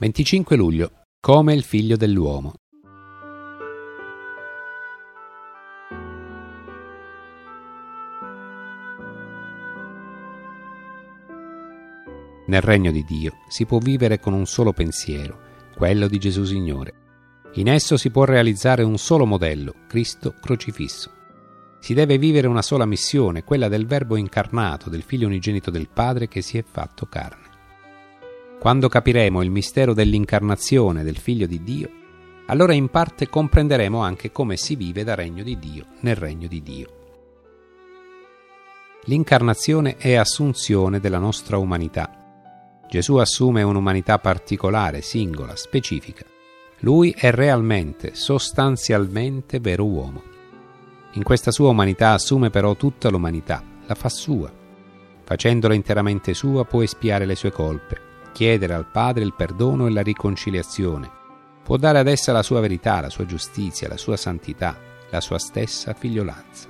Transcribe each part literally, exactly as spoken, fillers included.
venticinque luglio. Come il figlio dell'uomo. Nel regno di Dio si può vivere con un solo pensiero, quello di Gesù Signore. In esso si può realizzare un solo modello, Cristo crocifisso. Si deve vivere una sola missione, quella del Verbo incarnato, del Figlio unigenito del Padre che si è fatto carne. Quando capiremo il mistero dell'incarnazione del Figlio di Dio, allora in parte comprenderemo anche come si vive da regno di Dio nel regno di Dio. L'incarnazione è assunzione della nostra umanità. Gesù assume un'umanità particolare, singola, specifica. Lui è realmente, sostanzialmente vero uomo. In questa sua umanità assume però tutta l'umanità, la fa sua. Facendola interamente sua può espiare le sue colpe, chiedere al Padre il perdono e la riconciliazione. Può dare ad essa la sua verità, la sua giustizia, la sua santità, la sua stessa figliolanza.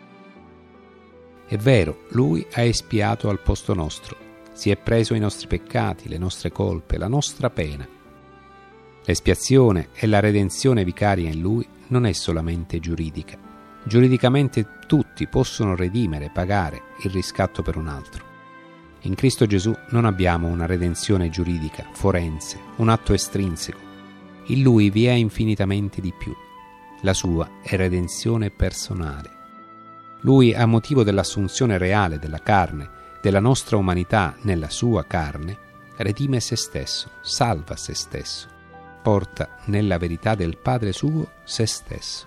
È vero, Lui ha espiato al posto nostro. Si è preso i nostri peccati, le nostre colpe, la nostra pena. L'espiazione e la redenzione vicaria in Lui non è solamente giuridica. Giuridicamente tutti possono redimere, pagare il riscatto per un altro. In Cristo Gesù non abbiamo una redenzione giuridica, forense, un atto estrinseco. In Lui vi è infinitamente di più. La sua è redenzione personale. Lui, a motivo dell'assunzione reale della carne, della nostra umanità nella sua carne, redime se stesso, salva se stesso, porta nella verità del Padre suo se stesso.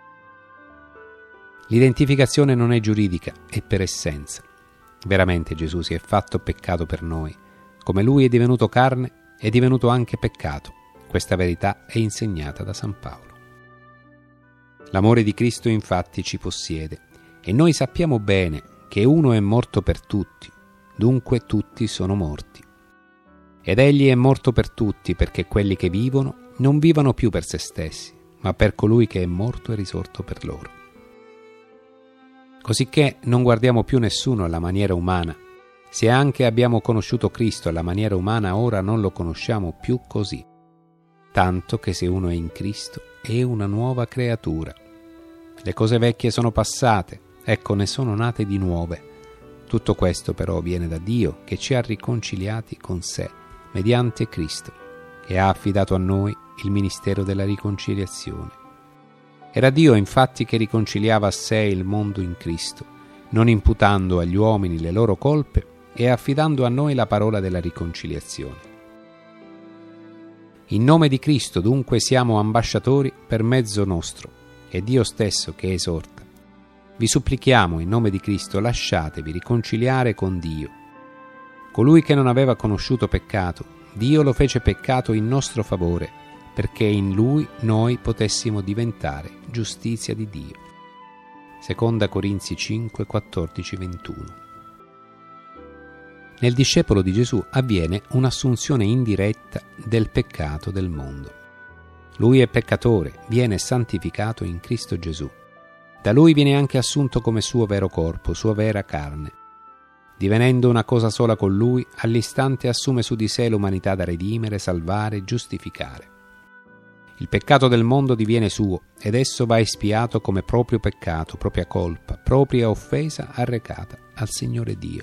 L'identificazione non è giuridica, è per essenza. Veramente Gesù si è fatto peccato per noi. Come Lui è divenuto carne, è divenuto anche peccato. Questa verità è insegnata da San Paolo. L'amore di Cristo infatti ci possiede e noi sappiamo bene che uno è morto per tutti, dunque tutti sono morti. Ed egli è morto per tutti perché quelli che vivono non vivano più per se stessi, ma per colui che è morto e risorto per loro. Cosicché non guardiamo più nessuno alla maniera umana. Se anche abbiamo conosciuto Cristo alla maniera umana, ora non lo conosciamo più così. Tanto che se uno è in Cristo è una nuova creatura. Le cose vecchie sono passate, ecco ne sono nate di nuove. Tutto questo però viene da Dio che ci ha riconciliati con sé mediante Cristo e ha affidato a noi il ministero della riconciliazione. Era Dio infatti che riconciliava a sé il mondo in Cristo, non imputando agli uomini le loro colpe e affidando a noi la parola della riconciliazione. In nome di Cristo dunque siamo ambasciatori per mezzo nostro, è Dio stesso che esorta. Vi supplichiamo in nome di Cristo, lasciatevi riconciliare con Dio. Colui che non aveva conosciuto peccato, Dio lo fece peccato in nostro favore, perché in Lui noi potessimo diventare giustizia di Dio. Seconda Corinzi cinque, quattordici, ventuno. Nel discepolo di Gesù avviene un'assunzione indiretta del peccato del mondo. Lui è peccatore, viene santificato in Cristo Gesù. Da Lui viene anche assunto come suo vero corpo, sua vera carne. Divenendo una cosa sola con Lui, all'istante assume su di sé l'umanità da redimere, salvare, giustificare. Il peccato del mondo diviene suo ed esso va espiato come proprio peccato, propria colpa, propria offesa arrecata al Signore Dio.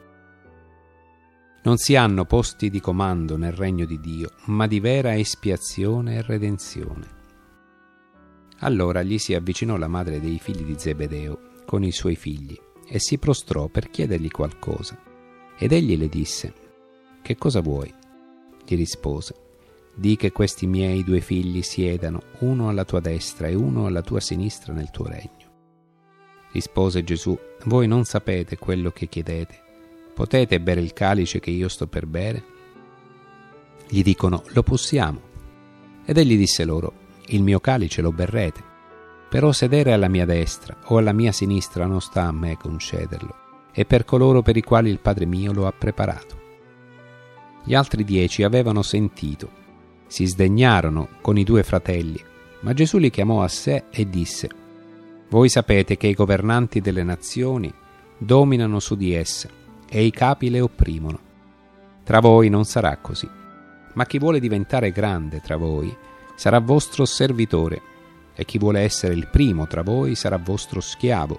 Non si hanno posti di comando nel regno di Dio, ma di vera espiazione e redenzione. Allora gli si avvicinò la madre dei figli di Zebedeo con i suoi figli e si prostrò per chiedergli qualcosa. Ed egli le disse: «Che cosa vuoi?» Gli rispose: «Di che questi miei due figli siedano, uno alla tua destra e uno alla tua sinistra nel tuo regno». Rispose Gesù: «Voi non sapete quello che chiedete. Potete bere il calice che io sto per bere?» Gli dicono: «Lo possiamo». Ed egli disse loro: «Il mio calice lo berrete, però sedere alla mia destra o alla mia sinistra non sta a me concederlo, è per coloro per i quali il Padre mio lo ha preparato». Gli altri dieci avevano sentito, si sdegnarono con i due fratelli, ma Gesù li chiamò a sé e disse: «Voi sapete che i governanti delle nazioni dominano su di esse e i capi le opprimono. Tra voi non sarà così, Ma chi vuole diventare grande tra voi sarà vostro servitore, e chi vuole essere il primo tra voi sarà vostro schiavo.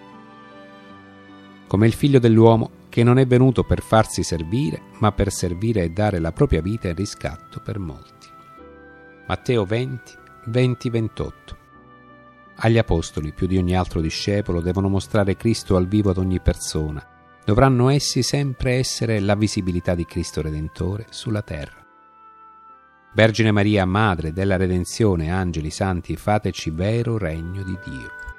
Come il figlio dell'uomo, che non è venuto per farsi servire, ma per servire e dare la propria vita in riscatto per molti. Matteo venti, venti ventotto. Agli apostoli, più di ogni altro discepolo, devono mostrare Cristo al vivo ad ogni persona. Dovranno essi sempre essere la visibilità di Cristo Redentore sulla terra. Vergine Maria, Madre della Redenzione, angeli santi, fateci vero regno di Dio.